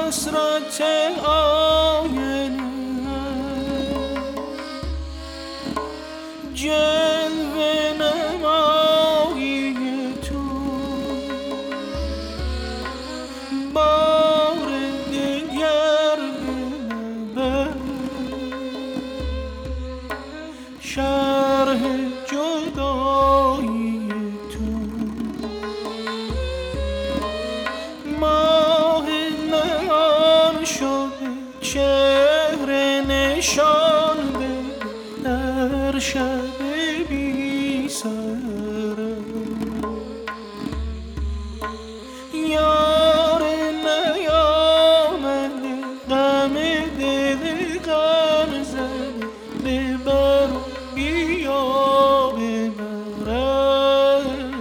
حسرت آینه جلوه نمایی تو بار دیگر ببر شرح جدایی تو ماه نهان شده چهره نشان بده در شب بی سرم یار نیامده غم دل غم زده ببر و بیا ببرم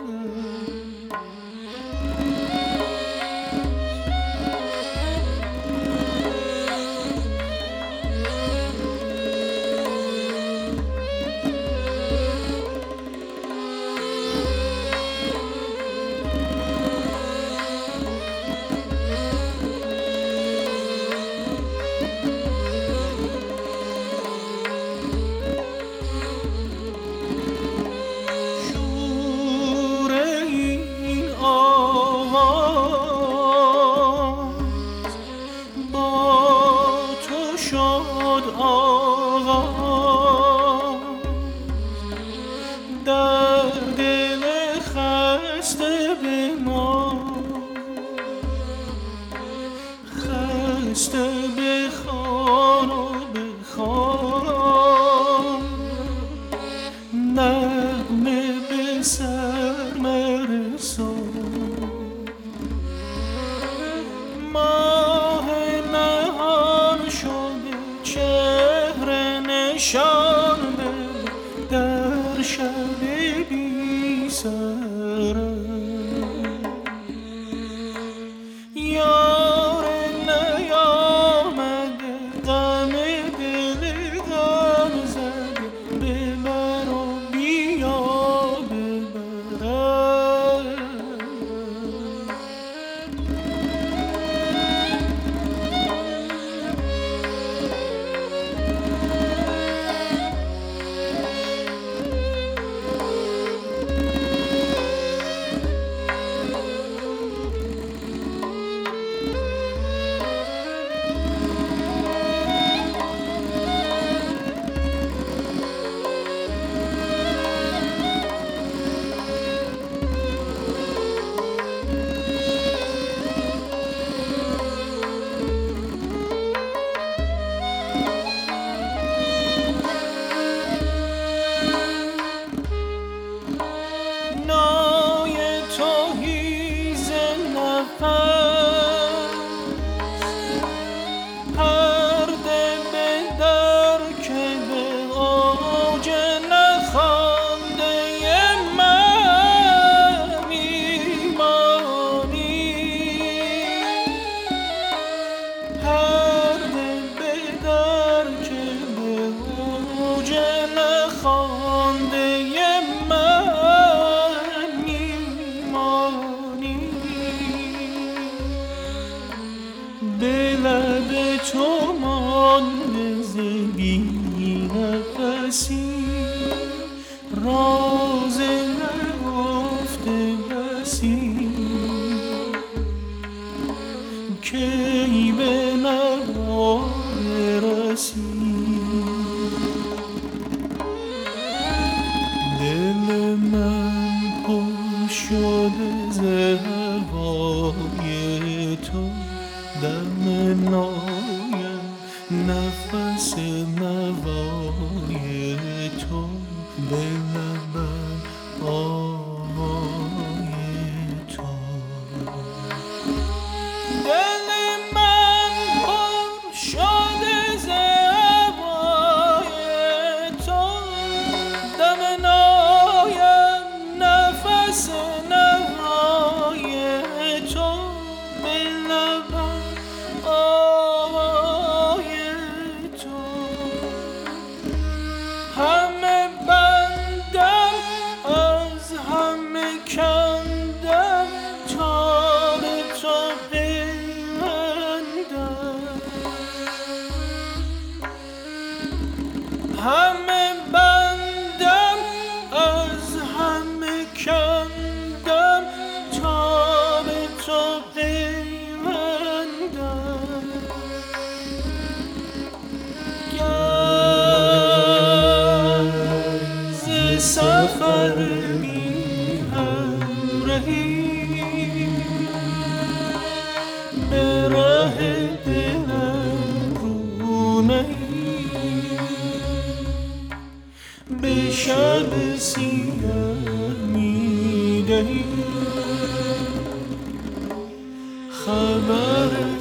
در دل خسته بخوان و بخوان نغمه به سر مرسان ماه نهان شده چهره نشان بده در شب بی سرم یار نیامده غم دل غم زده ببر و بیا ببرم لب تو مانده ز بی نفسی راز نگفته بسی کی به نوار رسی دل من پر شده ز هوای تو دم نایم نفس نوای تو به لبم آوای تو دل من پر شده ز هوای تو دم نایم نفس نوای تو به لبم آوای تو همه بندم از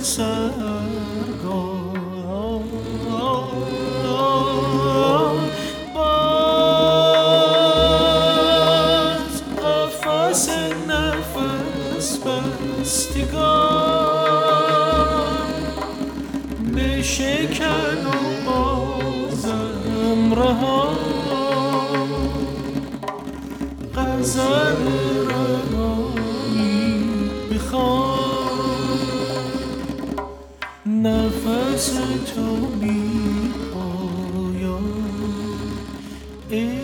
سرگاه باز قفس نفس بستگان بشکن و بازم رها غزل رهایی بخوان نفس تو بی پایان